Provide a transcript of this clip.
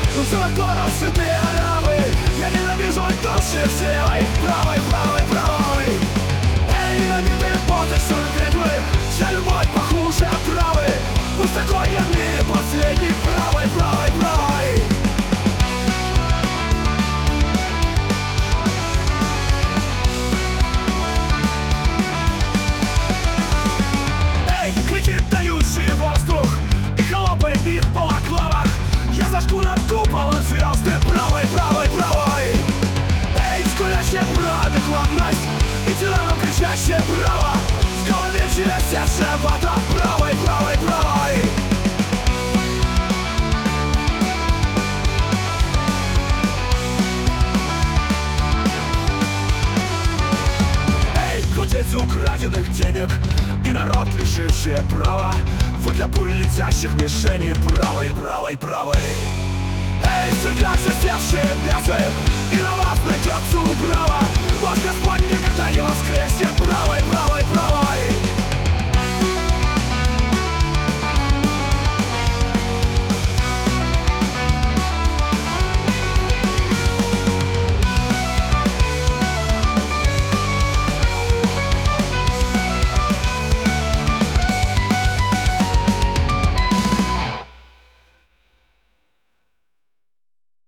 Золотой рассветные аравы. Я ненавижу души все левой, правой, правой, правой. Эй, ненавидные боты, что ведьмы, вся любовь похуже отравы. Пусть такой я в мире последний, правой, правой, правой. Эй, крики, дающие воздух, и холопы их в балаклавах. Я зажгу над куполом звезды, правой, правой, правой. Эй, скулящая проадекватность, и тираном кричащая право. В голове чересящая вода, правой, правой, правой. Эй, крутить украденных денег, и народ, лишивший права. Вы для пуль летящих мишеней, правой, правой, правой. Эй, всегда засевшие бесы, и на вас найдется управа.